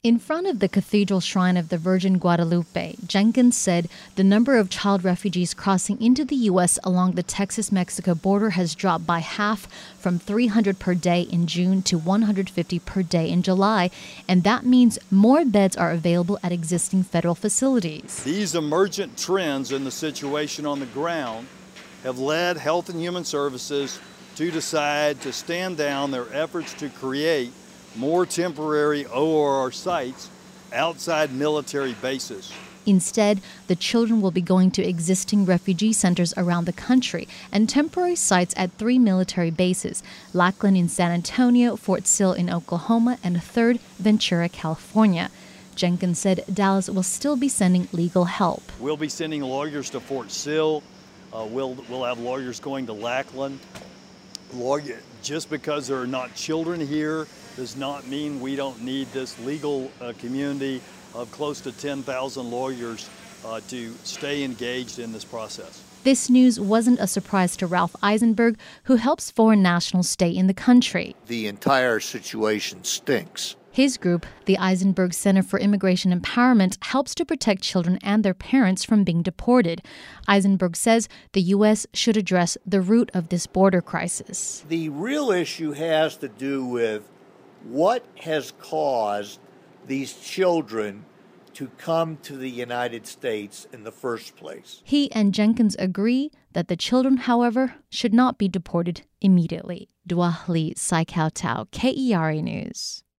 In front of the Cathedral Shrine of the Virgin Guadalupe, Jenkins said the number of child refugees crossing into the U.S. along the Texas-Mexico border has dropped by half, from 300 per day in June to 150 per day in July, and that means more beds are available at existing federal facilities. These emergent trends in the situation on the ground have led Health and Human Services to decide to stand down their efforts to create more temporary ORR sites outside military bases. Instead, the children will be going to existing refugee centers around the country and temporary sites at 3 military bases: Lackland in San Antonio, Fort Sill in Oklahoma, and 3rd, Ventura, California. Jenkins said Dallas will still be sending legal help. We'll be sending lawyers to Fort Sill. We'll have lawyers going to Lackland. Just because there are not children here does not mean we don't need this legal community of close to 10,000 lawyers to stay engaged in this process. This news wasn't a surprise to Ralph Eisenberg, who helps foreign nationals stay in the country. The entire situation stinks. His group, the Eisenberg Center for Immigration Empowerment, helps to protect children and their parents from being deported. Eisenberg says the U.S. should address the root of this border crisis. The real issue has to do with what has caused these children to come to the United States in the first place. He and Jenkins agree that the children, however, should not be deported immediately. Dua Lee, Sai Kao Tao, KERA News.